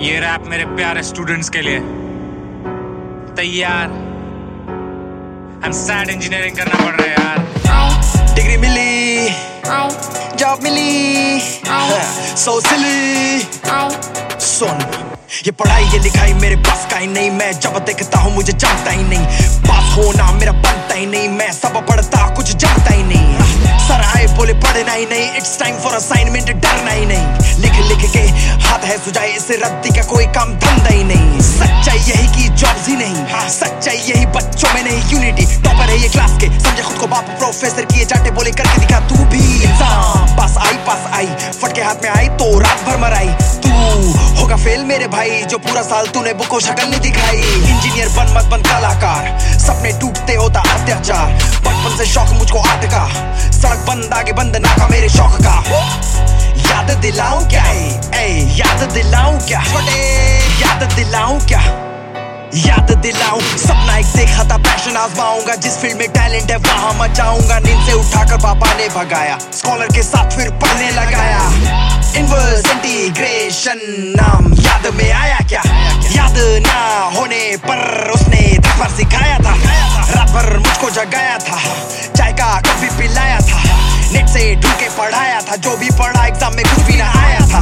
ये रैप मेरे प्यारे स्टूडेंट्स के लिए। तैयार? हम सैड इंजीनियरिंग करना पड़ रहा है यार। डिग्री मिली, जॉब मिली, सो सिली। सुन, ये पढ़ाई ये लिखाई मेरे पास का ही नहीं। मैं जब देखता हूँ मुझे जमता ही नहीं। पास होना मेरा बनता ही नहीं। मैं सब पढ़ता कुछ जमता ही नहीं। सर आए बोले पढ़ना ही नहीं। इट्स टाइम फॉर असाइनमेंट, डरना ही नहीं। लिख लिख के हाथ है सुझाए, इससे रद्दी का कोई काम धंधा ही नहीं। सच्चाई यही की जॉब्स ही नहीं, सच्चाई यही बच्चों में नहीं। यूनिटी टॉपर है ये क्लास के, समझे खुद को बाप प्रोफेसर किए जाटे बोले करके दिखा तू भी। एग्जाम पास आई फटके हाथ में आई तो रात भर मराई। तू होगा फेल मेरे भाई, जो पूरा साल तूने बुको शक्ल नहीं दिखाई। इंजीनियर बन मत बन कलाकार, सपने टूटते होता अत्याचार। बचपन से शौक मुझको आर्ट का, सड़क बंद आगे बंद नाका मेरे शौक का। याद दिलाऊं क्या याद दिलाऊं क्या छोटे, याद दिलाऊं क्या याद दिलाऊं। सपना एक देखा था, पैशन आजमाऊंगा। जिस फील्ड में टैलेंट है वहां मचाऊंगा। नींद से उठाकर पापा ने भगाया, स्कॉलर के साथ फिर पढ़ने लगाया। इनवर्स इंटीग्रेशन नाम याद में आया क्या? याद ना होने पर उसने दिन भर सिखाया था। रात भर मुझको जगाया था, चाय का कप भी पिलाया था। नेट से ढूंढ के पढ़ाया था, जो भी पढ़ा एग्जाम में कुछ भी ना आया था।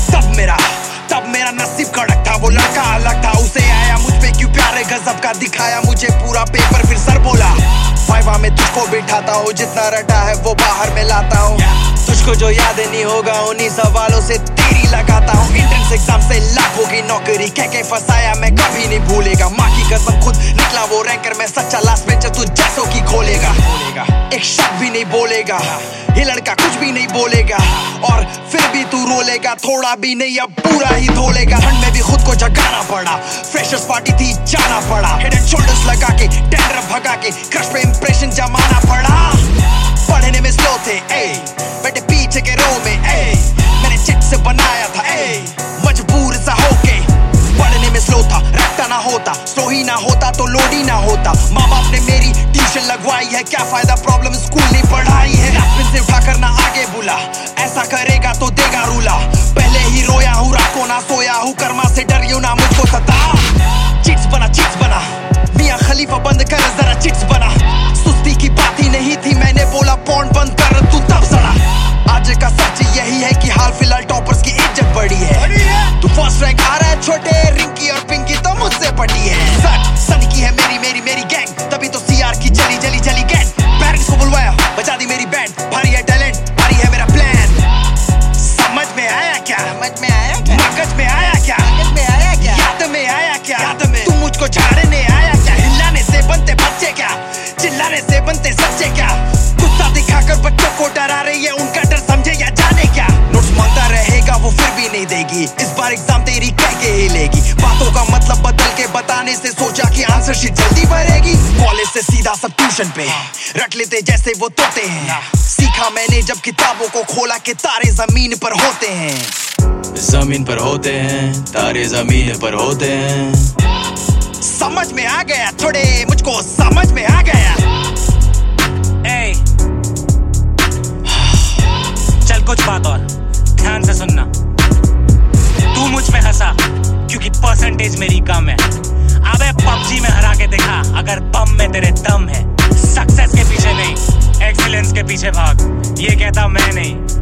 तब मेरा नसीब कड़क था। वो लड़का अलग था, उसे आया मुझ पे क्यों प्यारे गजब का दिखाया मुझे पूरा पेपर। फिर सर बोला वाइवा में तुझको बिठाता हूँ, जितना रटा है वो बाहर में लाता हूँ। तुझको जो याद नहीं होगा उन्हीं सवालों से तेरी लगाता हूँ। एंट्रेंस एग्जाम से लाखों की नौकरी कह के फंसाया मैं कभी नहीं भूलेगा। माँ की कसम खुद निकला वो रैंकर, मैं सच्चा लास्ट बेंचर तू जैसों की खोलेगा। एक शब्द भी नहीं बोलेगा ये लड़का, कुछ भी नहीं बोलेगा। और फिर भी तू रोलेगा, थोड़ा भी नहीं अब पूरा ही धोलेगा। ठंड में भी खुद को जगाना पड़ा, फ्रेशर्स पार्टी थी जाना पड़ा। हेड एंड शोल्डर्स लगा के डैंड्रफ भगा के क्रश पे इंप्रेशन जमाना पड़ा। पढ़ने में स्लो थे बेटे पीछे के रो में मैंने चिट से बनाया था मजबूर सा होके। पढ़ने में स्लो था, रट्टा ना होता, स्लो ही ना होता तो लोड ही ना होता। माँ बाप ने मेरी ट्यूशन लगवाई है, क्या फायदा प्रॉब्लम स्कूल नहीं पढ़ाई है। रास्ते से उठाकर ना आगे बुला, ऐसा करेगा तो देगा रूला। पहले ही रोया हूँ रात को ना सोया हूँ, कर्मा से डरियो ना मुझको सता। चिट्स बना मियां खलीफा बंद कर जरा चिट्स बना। सुस्ती की बात ही नहीं थी, मैंने बोला पॉन्ड बंद कर, तू तब सड़ा। आज का सच यही है कि हाल फिलहाल टॉपर्स की इज्जत बढ़ी है। तू फर्स्ट रैंक आ रहा है छोटे, रिंकी और पिंकी तो मुझसे पटी है। सनी की है मेरी गैंग, तभी तो सीआर की चली गैंग। पेरेंट्स को बुलवाया, बजा दी मेरी बैंड। भारी है टैलेंट, भारी है मेरा प्लान। समझ में आया क्या? मगज में आया क्या? याद में आया क्या? तू मुझको झाड़ने आया क्या? हिलाने से बनते बच्चे क्या? चिल्लाने से बनते सच्चे क्या? गुस्सा दिखाकर बच्चों को डरा रही है, उनका डर समझे या जाने क्या? नोट्स मांगता रहेगा वो फिर भी नहीं देगी, इस बार एग्जाम तेरी कह के ही लेगी। बातों का मतलब बदल के बताने से सोचा कि आंसर शीट जल्दी भरेगी। कॉलेज से सीधा सब ट्यूशन पे रट लेते जैसे वो तोते हैं। सीखा मैंने जब किताबों को खोला कि तारे जमीन पर होते हैं। जमीन पर होते हैं तारे, जमीन पर होते हैं। समझ में आ गया थोड़े, मुझको समझ में आ गया। चल कुछ बात और ध्यान से सुनना। तू मुझ में हंसा क्योंकि परसेंटेज मेरी कम है। अबे पबजी में हरा के दिखा अगर बम में तेरे दम है। सक्सेस के पीछे नहीं, एक्सीलेंस के पीछे भाग, ये कहता मैं नहीं।